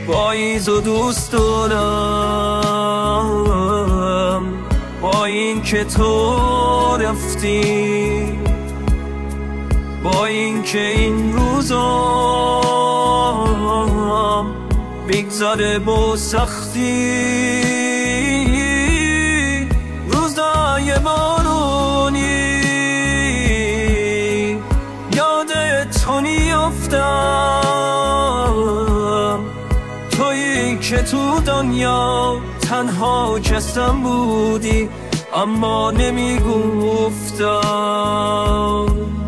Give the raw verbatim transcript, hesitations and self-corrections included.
پاییز و دوست دارم، با این که تو رفتی، با این که این روزام بگذاره با سختی. روزای بارونی یاد تو نیافتم، تویی که تو دنیا تنها کسم بودی اما نمیگفتم.